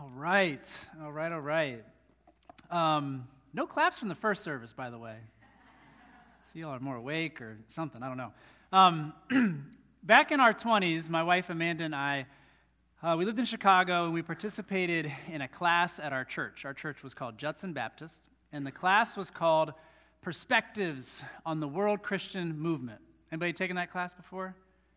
All right. No claps from the first service, by the way. So y'all are more awake or something, I don't know. Back in our 20s, my wife Amanda and I, we lived in Chicago and we participated in a class at our church. Our church was called Judson Baptist, and the class was called Perspectives on the World Christian Movement. Anybody taken that class before?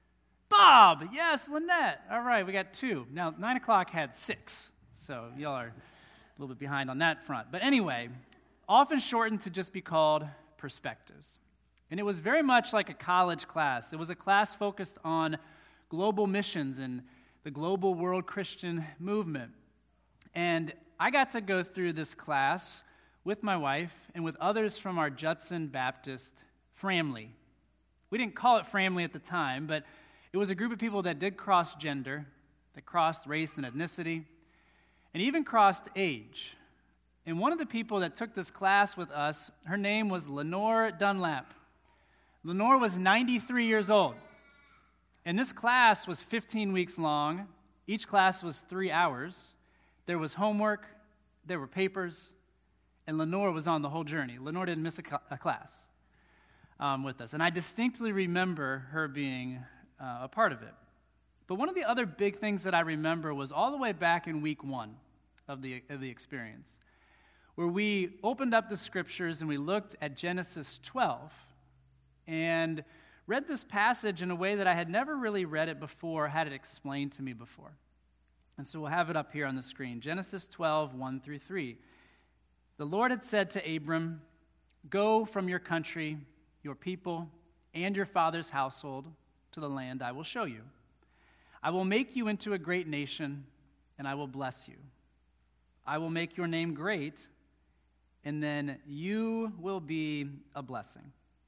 Bob, yes, Lynette. All right, we got 2. Now, 9 o'clock had 6, so y'all are a little bit behind on that front. But anyway, often shortened to just be called Perspectives. And it was very much like a college class. It was a class focused on global missions and the global world Christian movement. And I got to go through this class with my wife and with others from our Judson Baptist family. We didn't call it family at the time, but it was a group of people that did cross gender, that crossed race and ethnicity, and even crossed age. And one of the people that took this class with us, her name was Lenore Dunlap. Lenore was 93 years old. And this class was 15 weeks long. Each class was 3 hours. There was homework, there were papers, and Lenore was on the whole journey. Lenore didn't miss a class with us. And I distinctly remember her being a part of it. But one of the other big things that I remember was all the way back in week 1 of the experience, where we opened up the scriptures and we looked at Genesis 12 and read this passage in a way that I had never really read it before, had it explained to me before. And so we'll have it up here on the screen. Genesis 12, 1 through 3. The Lord had said to Abram, "Go from your country, your people, and your father's household to the land I will show you. I will make you into a great nation, and I will bless you. I will make your name great, and then you will be a blessing.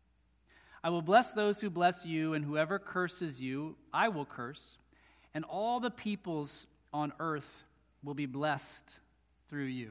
I will bless those who bless you, and whoever curses you, I will curse, and all the peoples on earth will be blessed through you."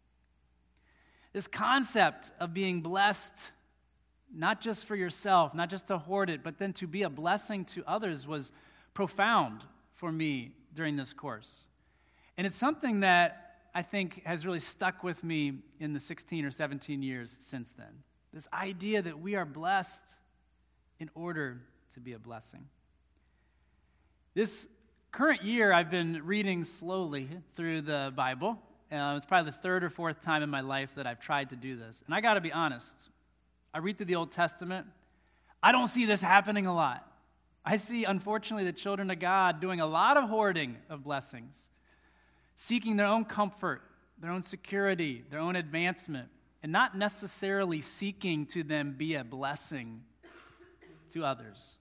This concept of being blessed, not just for yourself, not just to hoard it, but then to be a blessing to others was profound for me during this course. And it's something that I think has really stuck with me in the 16 or 17 years since then. This idea that we are blessed in order to be a blessing. This current year, I've been reading slowly through the Bible. It's probably the 3rd or 4th time in my life that I've tried to do this. And I got to be honest, I read through the Old Testament. I don't see this happening a lot. I see, unfortunately, the children of God doing a lot of hoarding of blessings, seeking their own comfort, their own security, their own advancement, and not necessarily seeking to then be a blessing to others.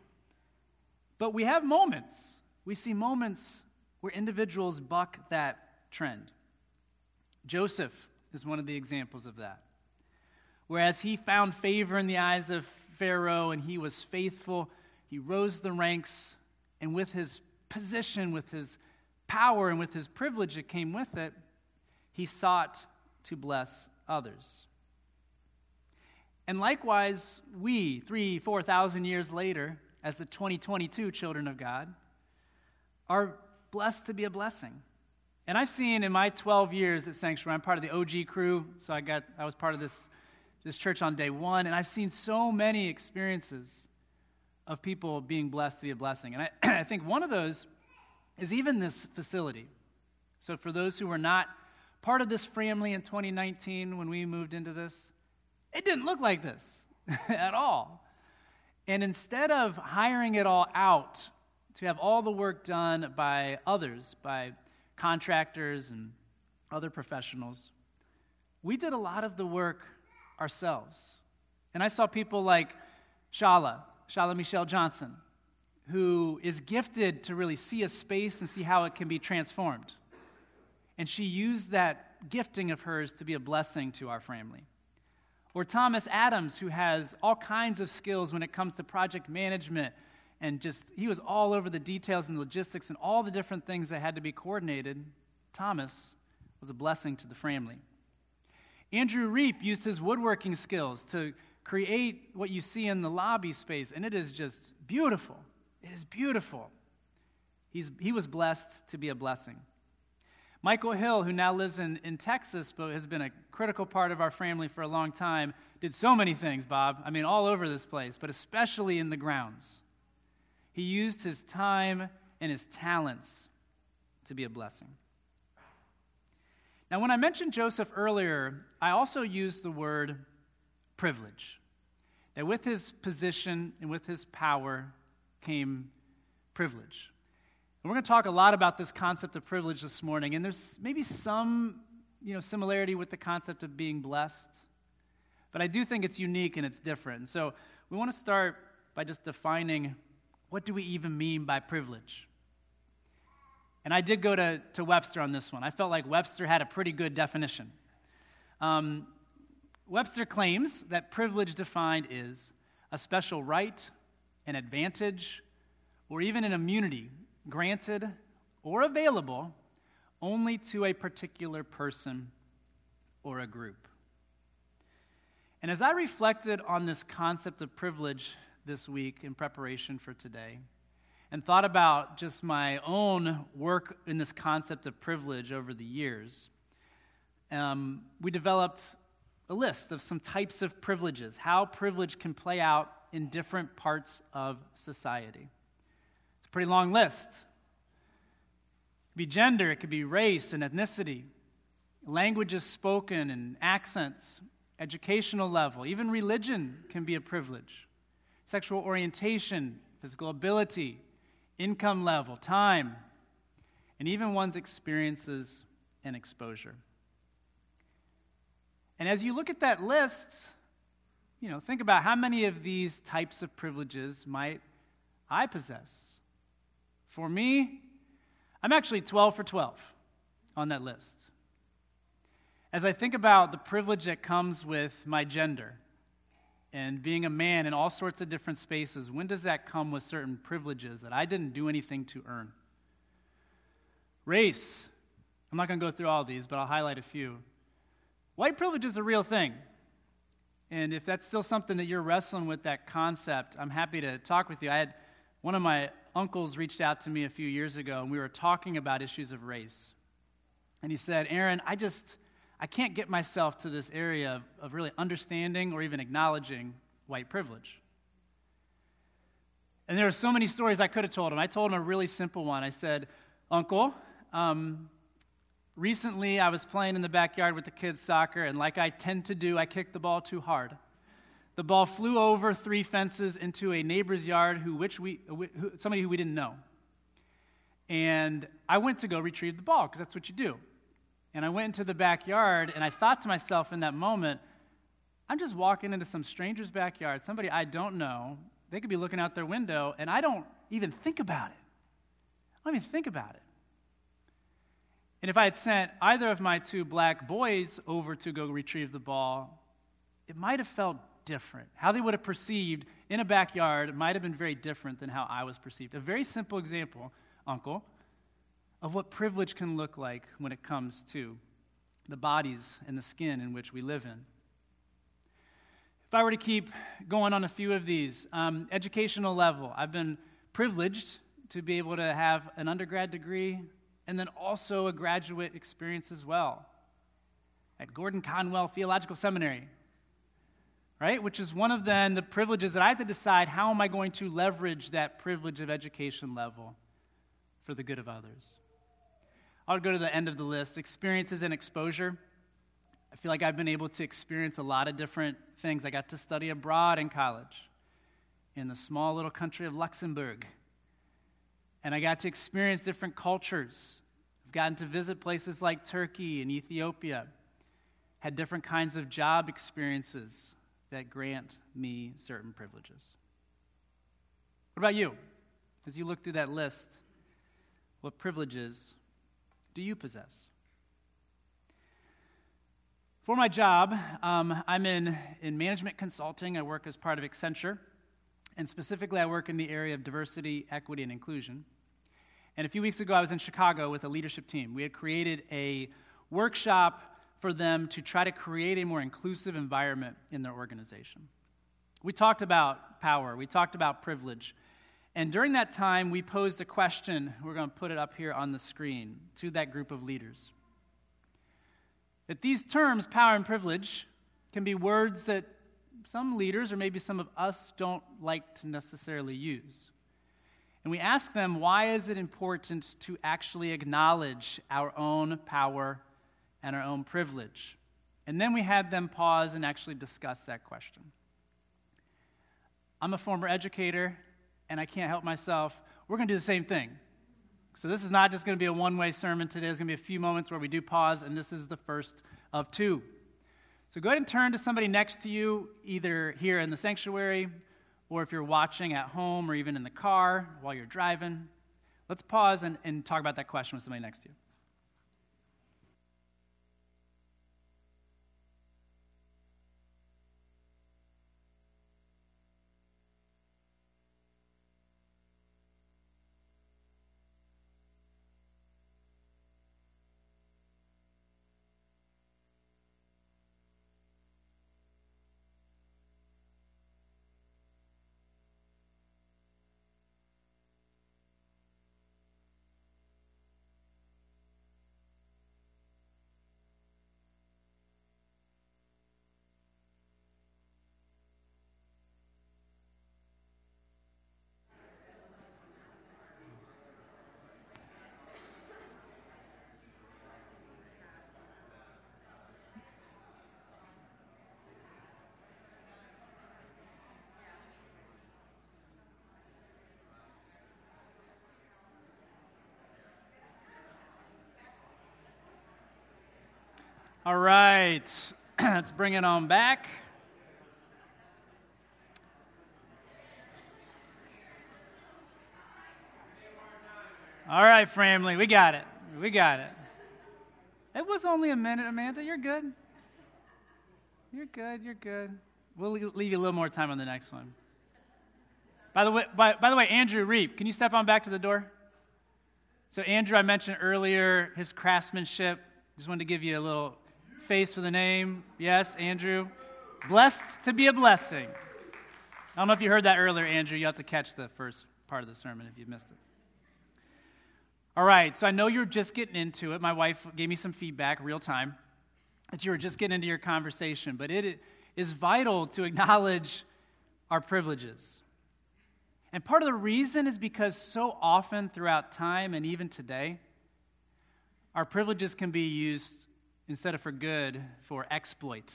But we have moments. We see moments where individuals buck that trend. Joseph is one of the examples of that. Whereas he found favor in the eyes of Pharaoh and he was faithful, he rose the ranks, and with his position, with his power, and with his privilege that came with it, he sought to bless others. And likewise, we, 3,000-4,000 years later, as the 2022 children of God, are blessed to be a blessing. And I've seen in my 12 years at Sanctuary, I'm part of the OG crew, so I was part of this church on day 1, and I've seen so many experiences of people being blessed to be a blessing. And I think one of those is even this facility. So for those who were not part of this family in 2019 when we moved into this, it didn't look like this at all. And instead of hiring it all out to have all the work done by others, by contractors and other professionals, we did a lot of the work ourselves. And I saw people like Shala Michelle Johnson, who is gifted to really see a space and see how it can be transformed. And she used that gifting of hers to be a blessing to our family. Or Thomas Adams, who has all kinds of skills when it comes to project management, and he was all over the details and logistics and all the different things that had to be coordinated. Thomas was a blessing to the family. Andrew Reap used his woodworking skills to create what you see in the lobby space, and it is just beautiful. It is beautiful. He was blessed to be a blessing. Michael Hill, who now lives in Texas, but has been a critical part of our family for a long time, did so many things, Bob. I mean, all over this place, but especially in the grounds. He used his time and his talents to be a blessing. Now, when I mentioned Joseph earlier, I also used the word privilege. That with his position and with his power came privilege. And we're going to talk a lot about this concept of privilege this morning, and there's maybe some, similarity with the concept of being blessed, but I do think it's unique and it's different. And so we want to start by just defining, what do we even mean by privilege? And I did go to Webster on this one. I felt like Webster had a pretty good definition. Webster claims that privilege defined is a special right, an advantage, or even an immunity granted or available only to a particular person or a group. And as I reflected on this concept of privilege this week in preparation for today, and thought about just my own work in this concept of privilege over the years, we developed a list of some types of privileges, how privilege can play out in different parts of society. It's a pretty long list. It could be gender, it could be race and ethnicity, languages spoken and accents, educational level, even religion can be a privilege, sexual orientation, physical ability, income level, time, and even one's experiences and exposure. And as you look at that list, think about how many of these types of privileges might I possess. For me, I'm actually 12 for 12 on that list. As I think about the privilege that comes with my gender and being a man in all sorts of different spaces, when does that come with certain privileges that I didn't do anything to earn? Race. I'm not going to go through all these, but I'll highlight a few. White privilege is a real thing. And if that's still something that you're wrestling with, that concept, I'm happy to talk with you. I had one of my uncles reached out to me a few years ago, and we were talking about issues of race. And he said, Aaron, I can't get myself to this area of really understanding or even acknowledging white privilege. And there are so many stories I could have told him. I told him a really simple one. I said, Uncle, recently I was playing in the backyard with the kids' soccer, and like I tend to do, I kicked the ball too hard. The ball flew over 3 fences into a neighbor's yard, somebody who we didn't know. And I went to go retrieve the ball, because that's what you do. And I went into the backyard, and I thought to myself in that moment, I'm just walking into some stranger's backyard, somebody I don't know. They could be looking out their window, and I don't even think about it. I don't even think about it. And if I had sent either of my 2 black boys over to go retrieve the ball, it might have felt different. How they would have perceived in a backyard might have been very different than how I was perceived. A very simple example, Uncle, of what privilege can look like when it comes to the bodies and the skin in which we live in. If I were to keep going on a few of these, educational level, I've been privileged to be able to have an undergrad degree and then also a graduate experience as well at Gordon Conwell Theological Seminary, right? Which is one of then the privileges that I have to decide how am I going to leverage that privilege of education level for the good of others. I'll go to the end of the list. Experiences and exposure. I feel like I've been able to experience a lot of different things. I got to study abroad in college in the small little country of Luxembourg. And I got to experience different cultures. I've gotten to visit places like Turkey and Ethiopia. Had different kinds of job experiences that grant me certain privileges. What about you? As you look through that list, what privileges do you possess? For my job, I'm in management consulting. I work as part of Accenture, and specifically I work in the area of diversity, equity, and inclusion. And a few weeks ago, I was in Chicago with a leadership team. We had created a workshop for them to try to create a more inclusive environment in their organization. We talked about power. We talked about privilege. And during that time, we posed a question, we're going to put it up here on the screen, to that group of leaders. That these terms, power and privilege, can be words that some leaders, or maybe some of us, don't like to necessarily use. And we ask them, why is it important to actually acknowledge our own power and our own privilege? And then we had them pause and actually discuss that question. I'm a former educator, and I can't help myself. We're going to do the same thing. So this is not just going to be a one-way sermon today. There's going to be a few moments where we do pause, and this is the first of two. So go ahead and turn to somebody next to you, either here in the sanctuary, or if you're watching at home, or even in the car while you're driving. Let's pause and talk about that question with somebody next to you. All right, let's bring it on back. All right, family, we got it. It was only a minute, Amanda. You're good. You're good. We'll leave you a little more time on the next one. By the way, Andrew Reap, can you step on back to the door? So Andrew, I mentioned earlier his craftsmanship. Just wanted to give you a little face for the name. Yes, Andrew. Blessed to be a blessing. I don't know if you heard that earlier, Andrew. You have to catch the first part of the sermon if you missed it. All right, so I know you're just getting into it. My wife gave me some feedback real time that you were just getting into your conversation, but it is vital to acknowledge our privileges. And part of the reason is because so often throughout time and even today, our privileges can be used instead of for good, for exploit.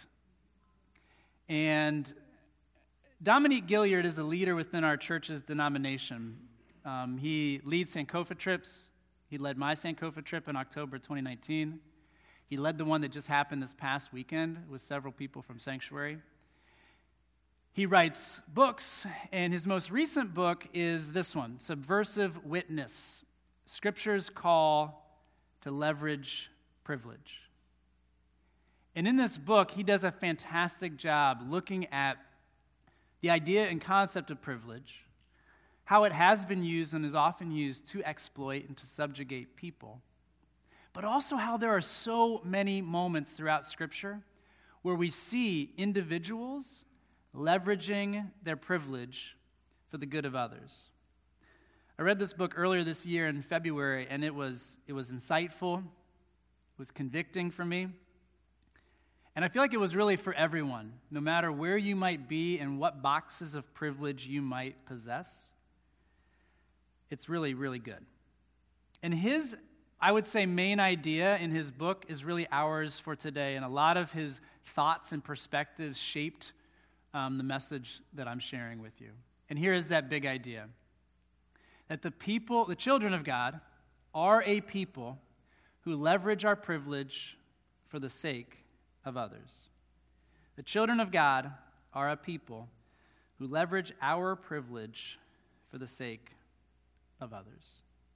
And Dominique Gilliard is a leader within our church's denomination. He leads Sankofa trips. He led my Sankofa trip in October 2019. He led the one that just happened this past weekend with several people from Sanctuary. He writes books, and his most recent book is this one, Subversive Witness, Scripture's Call to Leverage Privilege. And in this book, he does a fantastic job looking at the idea and concept of privilege, how it has been used and is often used to exploit and to subjugate people, but also how there are so many moments throughout Scripture where we see individuals leveraging their privilege for the good of others. I read this book earlier this year in February, and it was insightful, it was convicting for me. And I feel like it was really for everyone, no matter where you might be and what boxes of privilege you might possess. It's really, really good. And his, I would say, main idea in his book is really ours for today. And a lot of his thoughts and perspectives shaped the message that I'm sharing with you. And here is that big idea. That the children of God, are a people who leverage our privilege for the sake of others. The children of God are a people who leverage our privilege for the sake of others.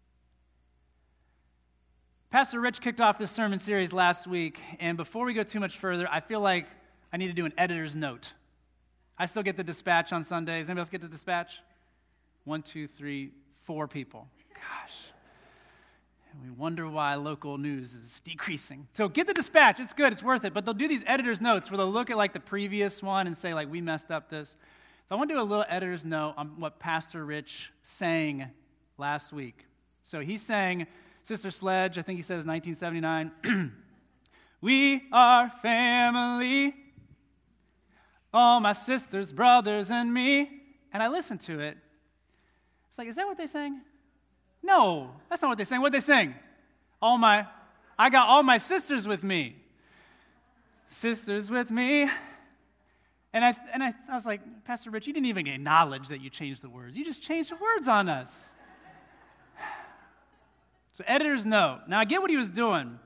Pastor Rich kicked off this sermon series last week, and before we go too much further, I feel like I need to do an editor's note. I still get the dispatch on Sundays. Anybody else get the dispatch? 1, 2, 3, 4 people. Gosh. We wonder why local news is decreasing. So get the dispatch. It's good. It's worth it. But they'll do these editor's notes where they'll look at like the previous one and say like, we messed up this. So I want to do a little editor's note on what Pastor Rich sang last week. So he sang Sister Sledge, I think he said it was 1979. We are family, all my sisters, brothers, and me. And I listened to it. It's like, is that what they sang? No, that's not what they sang. What did they sing? I got all my sisters with me. Sisters with me. And I was like, Pastor Rich, you didn't even acknowledge that you changed the words. You just changed the words on us. So editor's note. Now I get what he was doing.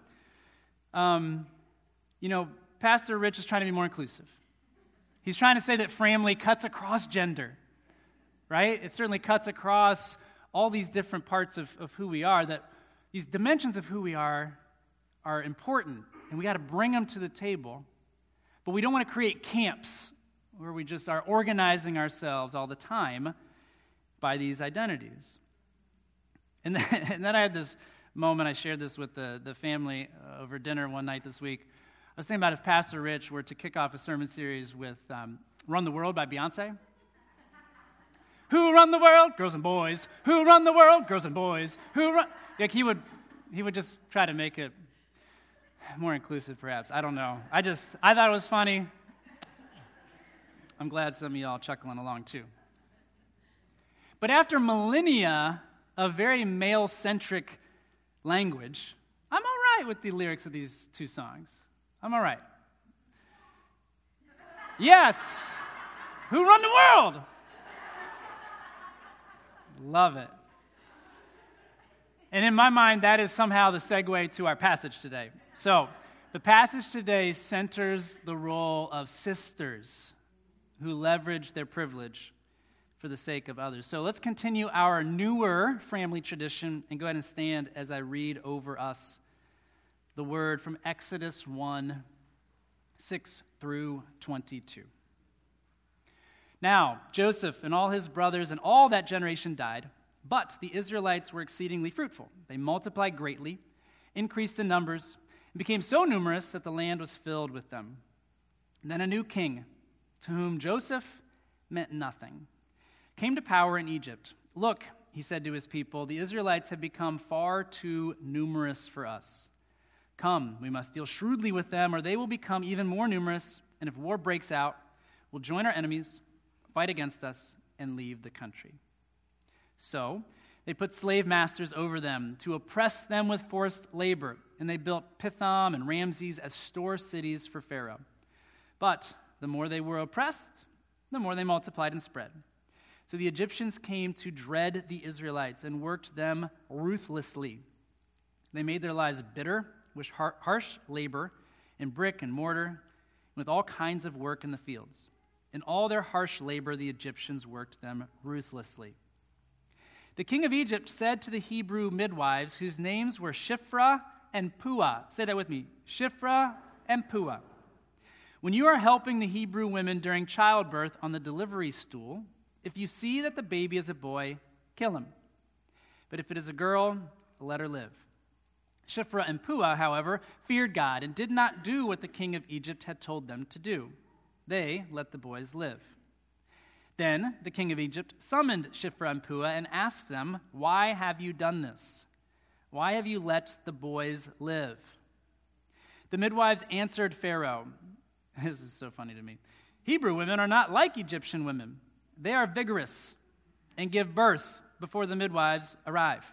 Pastor Rich is trying to be more inclusive. He's trying to say that family cuts across gender, right? It certainly cuts across all these different parts of who we are, that these dimensions of who we are important, and we got to bring them to the table. But we don't want to create camps where we just are organizing ourselves all the time by these identities. And then I had this moment, I shared this with the family over dinner one night this week. I was thinking about if Pastor Rich were to kick off a sermon series with Run the World by Beyonce. Who run the world? Girls and boys. Who run the world? Girls and boys. Like he would just try to make it more inclusive, perhaps. I don't know. I thought it was funny. I'm glad some of y'all chuckling along too. But after millennia of very male-centric language, I'm all right with the lyrics of these two songs. I'm all right. Yes. Who run the world? Love it. And in my mind, that is somehow the segue to our passage today. So, the passage today centers the role of sisters who leverage their privilege for the sake of others. So let's continue our newer family tradition and go ahead and stand as I read over us the word from Exodus 1, 6 through 22. Now, Joseph and all his brothers and all that generation died, but the Israelites were exceedingly fruitful. They multiplied greatly, increased in numbers, and became so numerous that the land was filled with them. And then a new king, to whom Joseph meant nothing, came to power in Egypt. Look, he said to his people, the Israelites have become far too numerous for us. Come, we must deal shrewdly with them, or they will become even more numerous, and if war breaks out, we'll join our enemies, fight against us, and leave the country. So they put slave masters over them to oppress them with forced labor, and they built Pithom and Ramses as store cities for Pharaoh. But the more they were oppressed, the more they multiplied and spread. So the Egyptians came to dread the Israelites and worked them ruthlessly. They made their lives bitter with harsh labor in brick and mortar, and with all kinds of work in the fields. In all their harsh labor, the Egyptians worked them ruthlessly. The king of Egypt said to the Hebrew midwives, whose names were Shiphrah and Puah. Say that with me. Shiphrah and Puah. When you are helping the Hebrew women during childbirth on the delivery stool, if you see that the baby is a boy, kill him. But if it is a girl, let her live. Shiphrah and Puah, however, feared God and did not do what the king of Egypt had told them to do. They let the boys live. Then the king of Egypt summoned Shiphrah and Puah and asked them, why have you done this? Why have you let the boys live? The midwives answered Pharaoh, this is so funny to me, Hebrew women are not like Egyptian women. They are vigorous and give birth before the midwives arrive.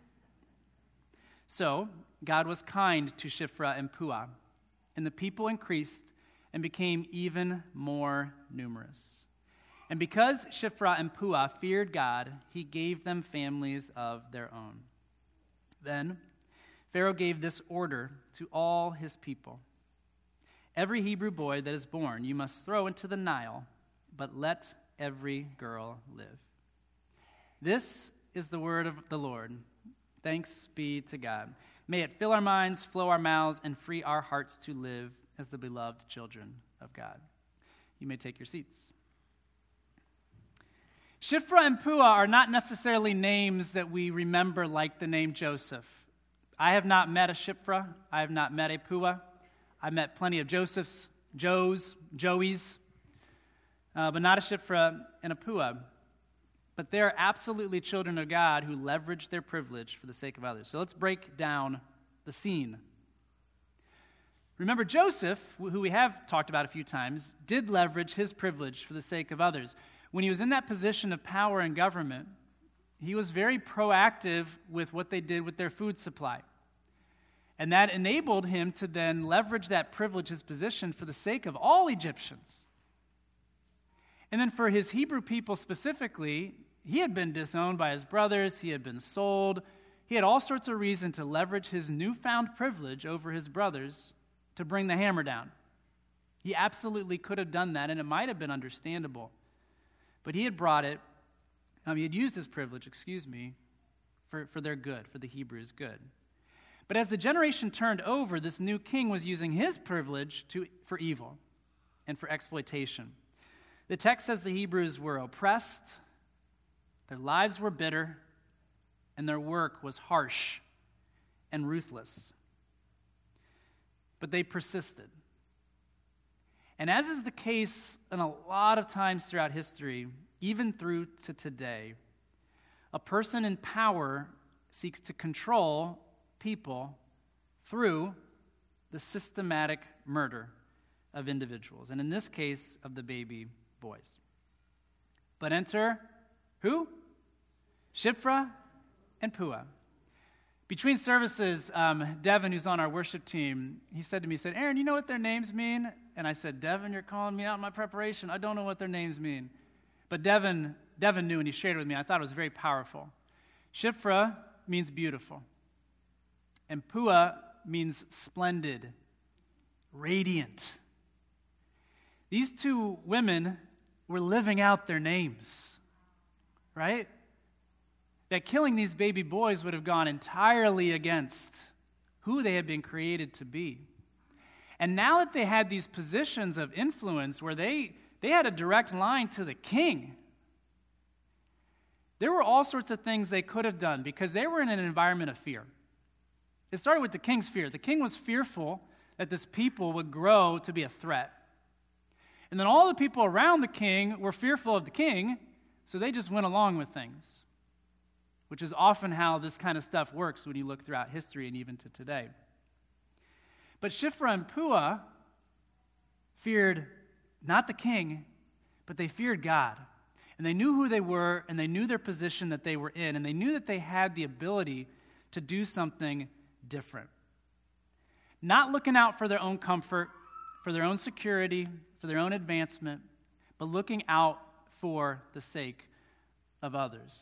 So God was kind to Shiphrah and Puah, and the people increased and became even more numerous. And because Shiphrah and Puah feared God, he gave them families of their own. Then Pharaoh gave this order to all his people. Every Hebrew boy that is born you must throw into the Nile, but let every girl live. This is the word of the Lord. Thanks be to God. May it fill our minds, flow our mouths, and free our hearts to live as the beloved children of God. You may take your seats. Shiphrah and Puah are not necessarily names that we remember like the name Joseph. I have not met a Shiphrah. I have not met a Puah. I met plenty of Josephs, Joes, Joeys. but not a Shiphrah and a Puah. But they are absolutely children of God who leverage their privilege for the sake of others. So let's break down the scene. Remember, Joseph, who we have talked about a few times, did leverage his privilege for the sake of others. When he was in that position of power and government, he was very proactive with what they did with their food supply. And that enabled him to then leverage that privilege, his position, for the sake of all Egyptians. And then for his Hebrew people specifically, he had been disowned by his brothers, he had been sold, he had all sorts of reason to leverage his newfound privilege over his brothers to bring the hammer down. He absolutely could have done that, and it might have been understandable. But he had brought it, he had used his privilege, for their good, for the Hebrews' good. But as the generation turned over, this new king was using his privilege for evil and for exploitation. The text says the Hebrews were oppressed, their lives were bitter, and their work was harsh and ruthless. But they persisted. And as is the case in a lot of times throughout history, even through to today, a person in power seeks to control people through the systematic murder of individuals, and in this case, of the baby boys. But enter who? Shiphrah and Puah. Between services, Devin, who's on our worship team, he said to me, Aaron, you know what their names mean? And I said, Devin, you're calling me out in my preparation. I don't know what their names mean. But Devin knew, and he shared it with me. I thought it was very powerful. Shiphrah means beautiful. And Puah means splendid, radiant. These two women were living out their names, right? That killing these baby boys would have gone entirely against who they had been created to be. And now that they had these positions of influence where they had a direct line to the king, there were all sorts of things they could have done because they were in an environment of fear. It started with the king's fear. The king was fearful that this people would grow to be a threat. And then all the people around the king were fearful of the king, so they just went along with things, which is often how this kind of stuff works when you look throughout history and even to today. But Shiphrah and Puah feared not the king, but they feared God. And they knew who they were, and they knew their position that they were in, and they knew that they had the ability to do something different. Not looking out for their own comfort, for their own security, for their own advancement, but looking out for the sake of others.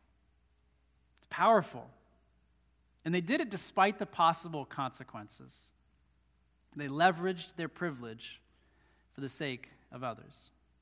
It's powerful. And they did it despite the possible consequences. They leveraged their privilege for the sake of others.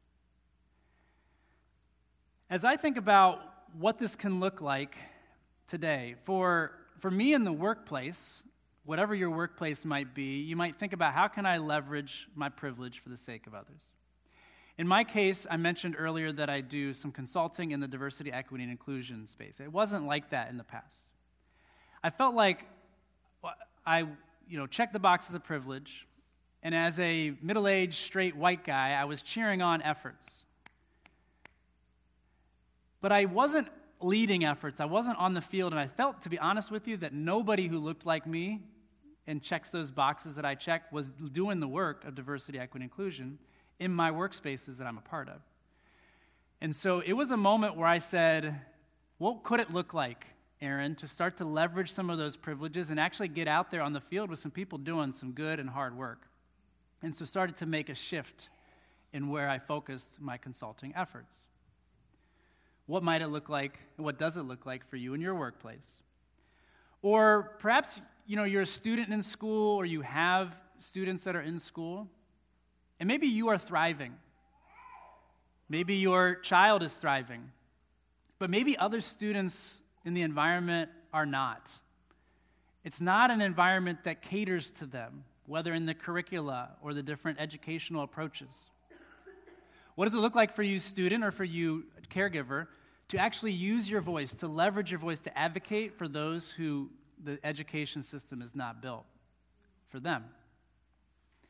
As I think about what this can look like today, for me in the workplace, whatever your workplace might be, you might think about how can I leverage my privilege for the sake of others. In my case, I mentioned earlier that I do some consulting in the diversity, equity, and inclusion space. It wasn't like that in the past. I felt like I checked the boxes of privilege, and as a middle-aged, straight white guy, I was cheering on efforts. But I wasn't leading efforts. I wasn't on the field, and I felt, to be honest with you, that nobody who looked like me and checks those boxes that I check was doing the work of diversity, equity, and inclusion in my workspaces that I'm a part of. And so it was a moment where I said, what could it look like, Aaron, to start to leverage some of those privileges and actually get out there on the field with some people doing some good and hard work? And so started to make a shift in where I focused my consulting efforts. What might it look like, and what does it look like for you in your workplace? Or perhaps, you're a student in school, or you have students that are in school, and maybe you are thriving. Maybe your child is thriving, but maybe other students in the environment are not. It's not an environment that caters to them, whether in the curricula or the different educational approaches. What does it look like for you, student, or for you, caregiver, to actually use your voice, to leverage your voice, to advocate for those who the education system is not built for them?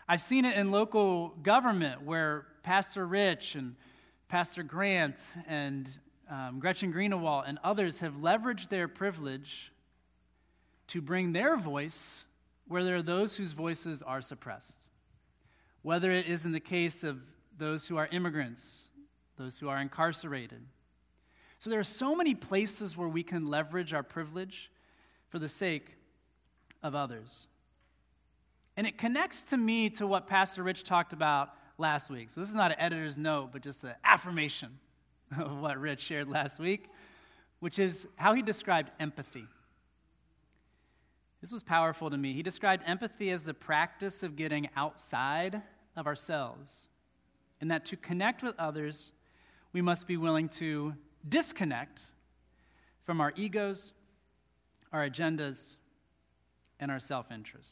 I've seen it in local government where Pastor Rich and Pastor Grant and Gretchen Greenewalt and others have leveraged their privilege to bring their voice where there are those whose voices are suppressed. Whether it is in the case of those who are immigrants, those who are incarcerated. So there are so many places where we can leverage our privilege for the sake of others. And it connects to me to what Pastor Rich talked about last week. So this is not an editor's note, but just an affirmation of what Rich shared last week, which is how he described empathy. This was powerful to me. He described empathy as the practice of getting outside of ourselves, and that to connect with others, we must be willing to disconnect from our egos, our agendas, and our self-interests.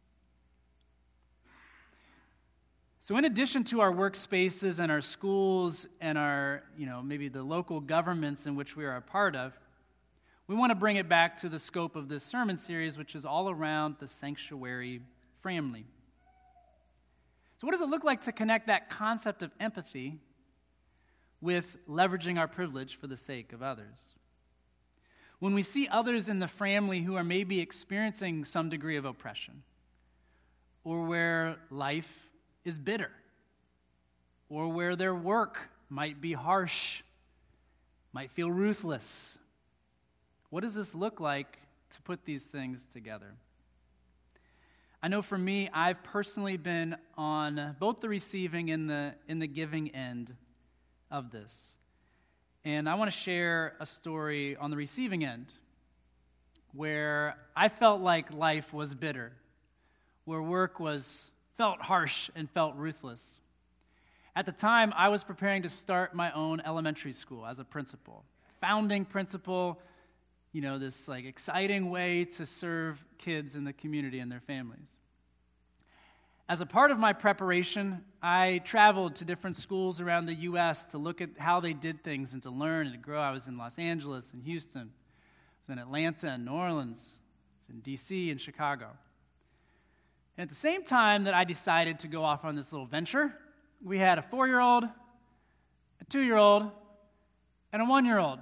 So in addition to our workspaces and our schools and our, maybe the local governments in which we are a part of, we want to bring it back to the scope of this sermon series, which is all around the sanctuary family. So what does it look like to connect that concept of empathy with leveraging our privilege for the sake of others? When we see others in the family who are maybe experiencing some degree of oppression, or where life is bitter, or where their work might be harsh, might feel ruthless, what does this look like to put these things together? I know for me, I've personally been on both the receiving and the giving end of this. And I want to share a story on the receiving end where I felt like life was bitter, where work felt harsh and felt ruthless. At the time, I was preparing to start my own elementary school as a principal, founding principal, this exciting way to serve kids in the community and their families. As a part of my preparation, I traveled to different schools around the U.S. to look at how they did things and to learn and to grow. I was in Los Angeles and Houston. I was in Atlanta and New Orleans. I was in D.C. and Chicago. And at the same time that I decided to go off on this little venture, we had a 4-year-old, a 2-year-old, and a 1-year-old.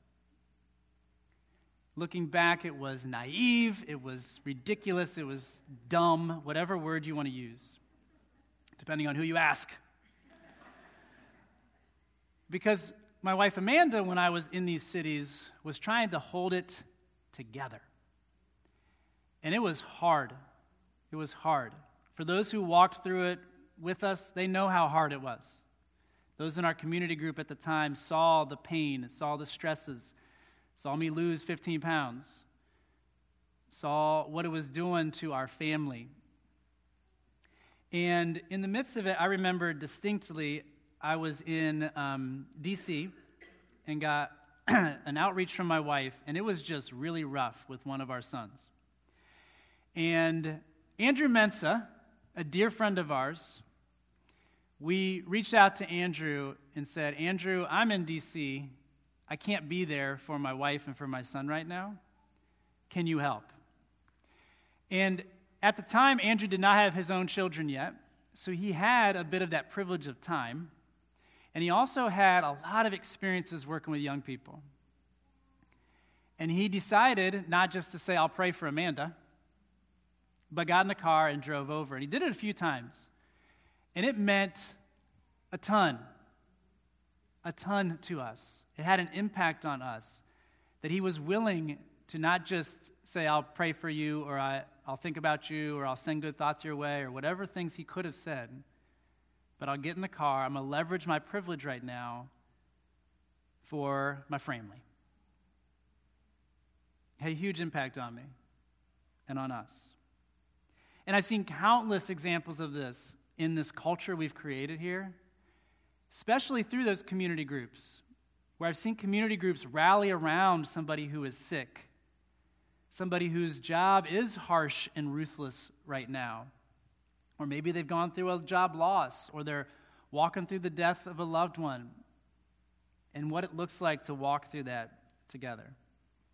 Looking back, it was naive, it was ridiculous, it was dumb, whatever word you want to use, depending on who you ask. Because my wife Amanda, when I was in these cities, was trying to hold it together. And it was hard. It was hard. For those who walked through it with us, they know how hard it was. Those in our community group at the time saw the pain, saw the stresses, saw me lose 15 pounds, saw what it was doing to our family. And in the midst of it, I remember distinctly, I was in D.C. and got an outreach from my wife, and it was just really rough with one of our sons. And Andrew Mensa, a dear friend of ours, we reached out to Andrew and said, Andrew, I'm in D.C., I can't be there for my wife and for my son right now. Can you help? And at the time, Andrew did not have his own children yet, so he had a bit of that privilege of time. And he also had a lot of experiences working with young people. And he decided not just to say, I'll pray for Amanda, but got in the car and drove over. And he did it a few times. And it meant a ton to us. It had an impact on us that he was willing to not just say, I'll pray for you, or I'll think about you, or I'll send good thoughts your way, or whatever things he could have said, but I'll get in the car, I'm going to leverage my privilege right now for my family. It had a huge impact on me and on us. And I've seen countless examples of this in this culture we've created here, especially through those community groups, where I've seen community groups rally around somebody who is sick, somebody whose job is harsh and ruthless right now. Or maybe they've gone through a job loss, or they're walking through the death of a loved one, and what it looks like to walk through that together.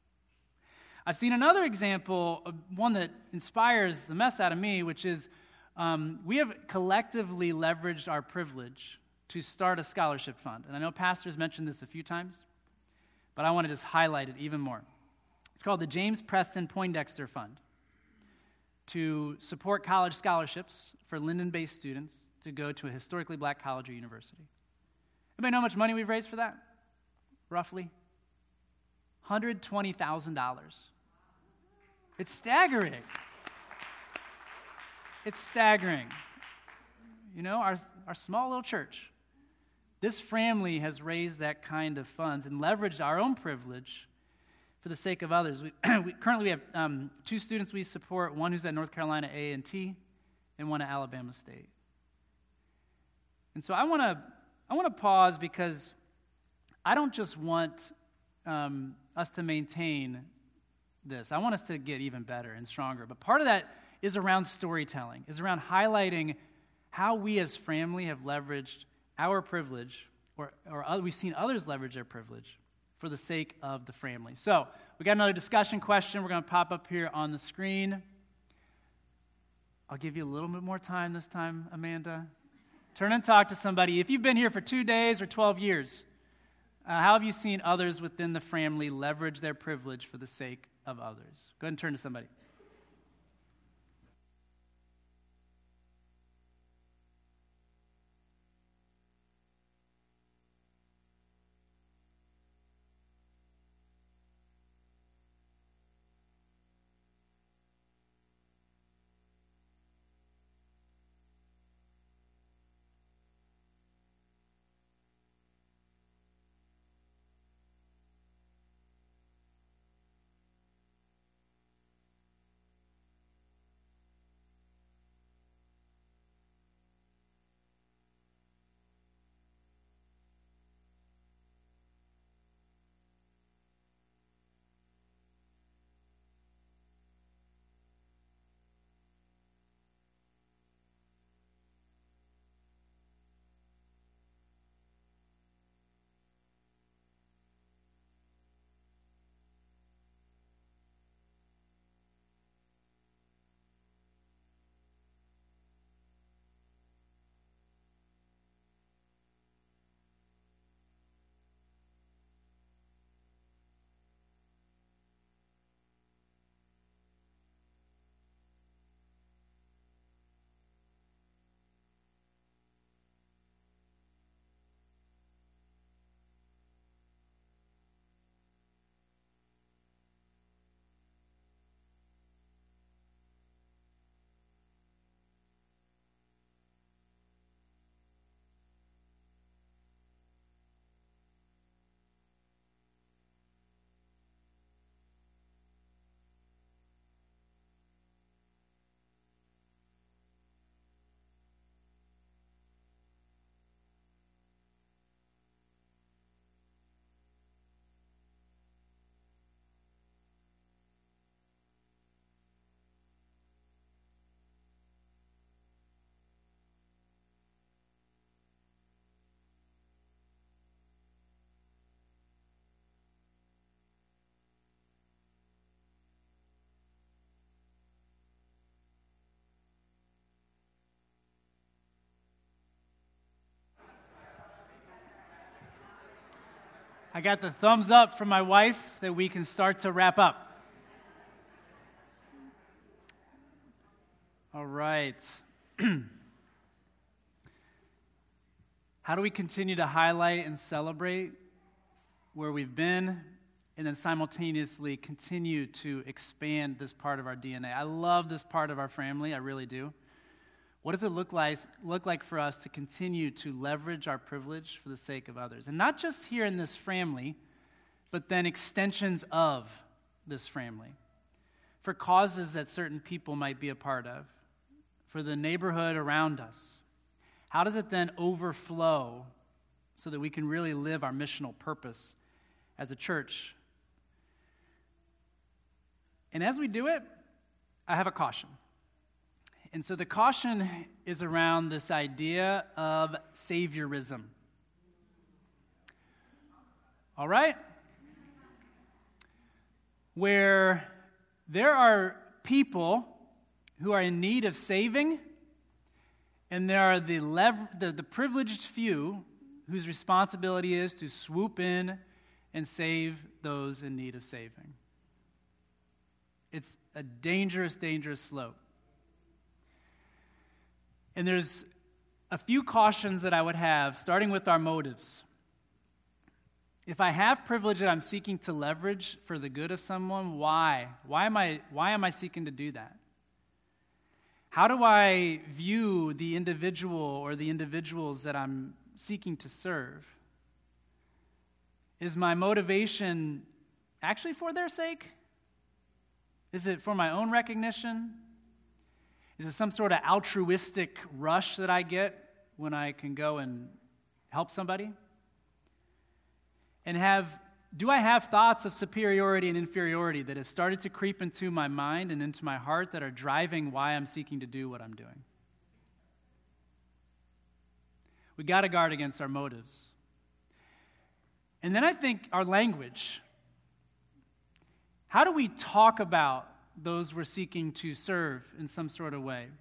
I've seen another example, one that inspires the mess out of me, which is we have collectively leveraged our privilege to start a scholarship fund. And I know pastors mentioned this a few times, but I want to just highlight it even more. It's called the James Preston Poindexter Fund, to support college scholarships for Linden-based students to go to a historically black college or university. Anybody know how much money we've raised for that? Roughly? $120,000. It's staggering. It's staggering. You know, our small little church, this family has raised that kind of funds and leveraged our own privilege for the sake of others. Currently, we have 2 students we support, one who's at North Carolina A&T and one at Alabama State. And so I want to pause, because I don't just want us to maintain this. I want us to get even better and stronger. But part of that is around storytelling, is around highlighting how we as family have leveraged our privilege, or we've seen others leverage their privilege for the sake of the family. So we got another discussion question. We're going to pop up here on the screen. I'll give you a little bit more time this time, Amanda. Turn and talk to somebody. If you've been here for 2 days or 12 years, how have you seen others within the family leverage their privilege for the sake of others? Go ahead and turn to somebody. I got the thumbs up from my wife that we can start to wrap up. All right. How do we continue to highlight and celebrate where we've been, and then simultaneously continue to expand this part of our DNA? I love this part of our family, I really do. What does it look like for us to continue to leverage our privilege for the sake of others? And not just here in this family, but then extensions of this family. For causes that certain people might be a part of. For the neighborhood around us. How does it then overflow so that we can really live our missional purpose as a church? And as we do it, I have a caution. And so the caution is around this idea of saviorism. All right? Where there are people who are in need of saving, And there are the privileged few whose responsibility is to swoop in and save those in need of saving. It's a dangerous, dangerous slope. And there's a few cautions that I would have, starting with our motives. If I have privilege that I'm seeking to leverage for the good of someone, why? Why am I seeking to do that? How do I view the individual or the individuals that I'm seeking to serve? Is my motivation actually for their sake? Is it for my own recognition? Is it some sort of altruistic rush that I get when I can go and help somebody? And do I have thoughts of superiority and inferiority that have started to creep into my mind and into my heart that are driving why I'm seeking to do what I'm doing? We got to guard against our motives. And then I think our language. How do we talk about those we're seeking to serve in some sort of way?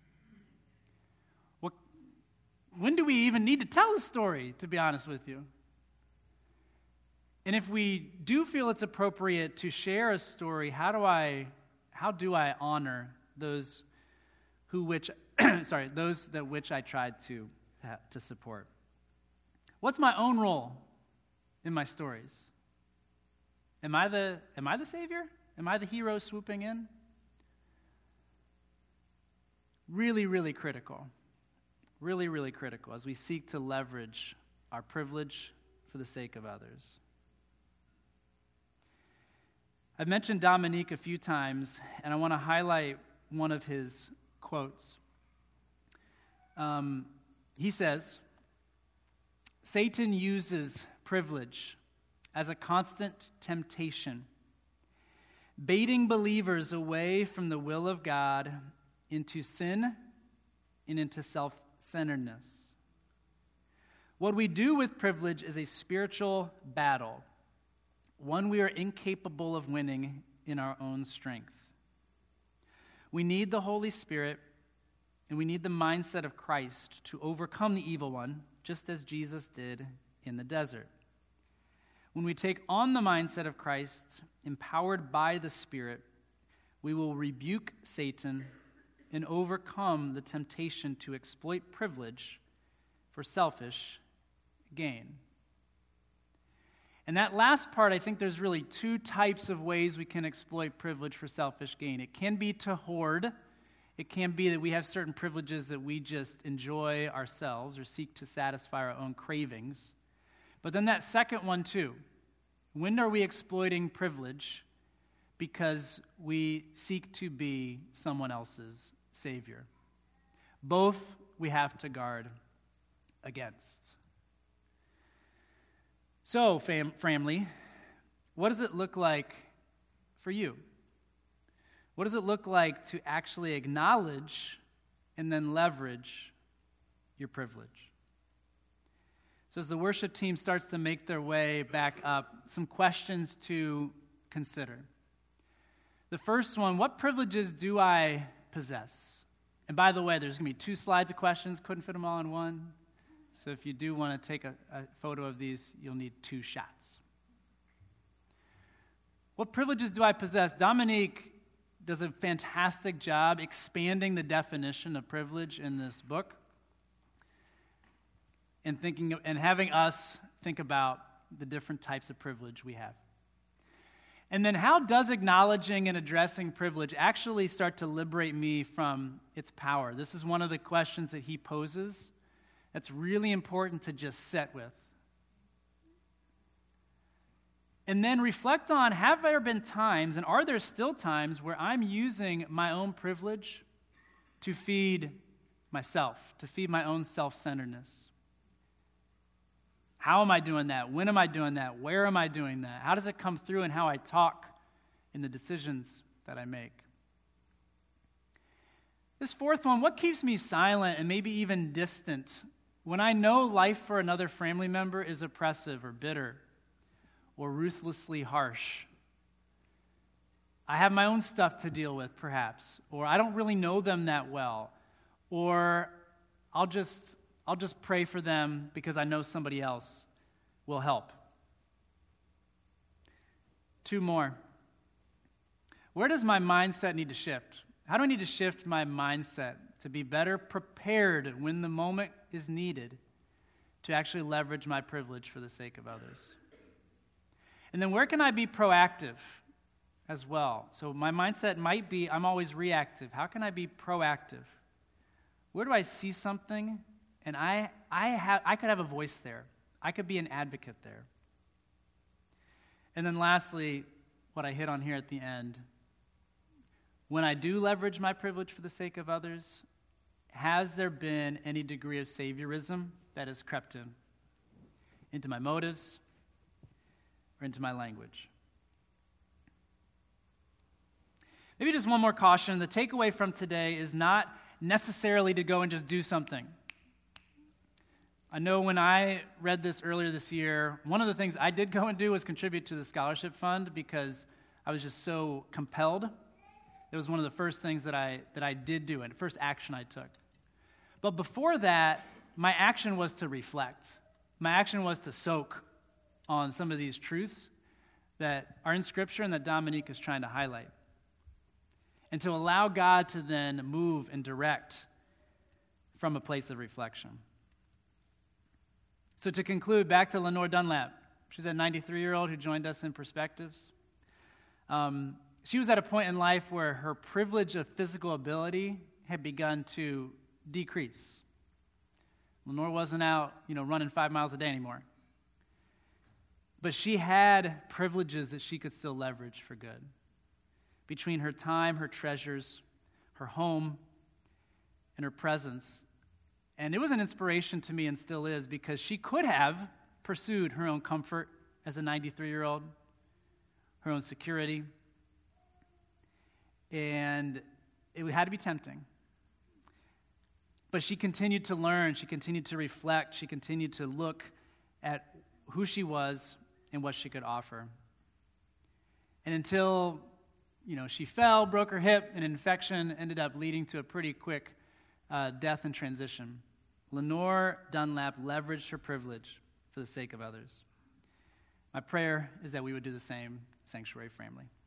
When do we even need to tell a story, to be honest with you? And if we do feel it's appropriate to share a story, how do I honor those those that which I tried to support? What's my own role in my stories? Am I the savior? Am I the hero swooping in? Really, really critical. Really, really critical as we seek to leverage our privilege for the sake of others. I've mentioned Dominique a few times, and I want to highlight one of his quotes. He says, "Satan uses privilege as a constant temptation, baiting believers away from the will of God into sin and into self-centeredness. What we do with privilege is a spiritual battle, one we are incapable of winning in our own strength. We need the Holy Spirit, and we need the mindset of Christ to overcome the evil one, just as Jesus did in the desert. When we take on the mindset of Christ, empowered by the Spirit, we will rebuke Satan and overcome the temptation to exploit privilege for selfish gain." And that last part, I think there's really two types of ways we can exploit privilege for selfish gain. It can be to hoard. It can be that we have certain privileges that we just enjoy ourselves or seek to satisfy our own cravings. But then that second one too. When are we exploiting privilege because we seek to be someone else's savior? Both we have to guard against. So, family, what does it look like for you? What does it look like to actually acknowledge and then leverage your privilege? So as the worship team starts to make their way back up, some questions to consider. The first one, what privileges do I possess? And by the way, there's going to be 2 slides of questions, couldn't fit them all in one. So if you do want to take a photo of these, you'll need 2 shots. What privileges do I possess? Dominique does a fantastic job expanding the definition of privilege in this book and having us think about the different types of privilege we have. And then how does acknowledging and addressing privilege actually start to liberate me from its power? This is one of the questions that he poses that's really important to just sit with. And then reflect on, have there been times, and are there still times, where I'm using my own privilege to feed myself, to feed my own self-centeredness? How am I doing that? When am I doing that? Where am I doing that? How does it come through in how I talk in the decisions that I make? This fourth one, what keeps me silent and maybe even distant when I know life for another family member is oppressive or bitter or ruthlessly harsh? I have my own stuff to deal with, perhaps, or I don't really know them that well, or I'll just pray for them because I know somebody else will help. 2 more. Where does my mindset need to shift? How do I need to shift my mindset to be better prepared when the moment is needed to actually leverage my privilege for the sake of others? And then where can I be proactive as well? So my mindset might be I'm always reactive. How can I be proactive? Where do I see something and I could have a voice there. I could be an advocate there. And then lastly, what I hit on here at the end, when I do leverage my privilege for the sake of others, has there been any degree of saviorism that has crept into my motives or into my language? Maybe just one more caution. The takeaway from today is not necessarily to go and just do something. I know when I read this earlier this year, one of the things I did go and do was contribute to the scholarship fund because I was just so compelled. It was one of the first things that I did do, and first action I took. But before that, my action was to reflect. My action was to soak on some of these truths that are in Scripture and that Dominique is trying to highlight. And to allow God to then move and direct from a place of reflection. So to conclude, back to Lenore Dunlap. She's a 93-year-old who joined us in Perspectives. She was at a point in life where her privilege of physical ability had begun to decrease. Lenore wasn't out, running 5 miles a day anymore. But she had privileges that she could still leverage for good. Between her time, her treasures, her home, and her presence. And it was an inspiration to me and still is because she could have pursued her own comfort as a 93-year-old, her own security. And it had to be tempting. But she continued to learn, she continued to reflect, she continued to look at who she was and what she could offer. And until, she fell, broke her hip, an infection ended up leading to a pretty quick death and transition. Lenore Dunlap leveraged her privilege for the sake of others. My prayer is that we would do the same, Sanctuary family.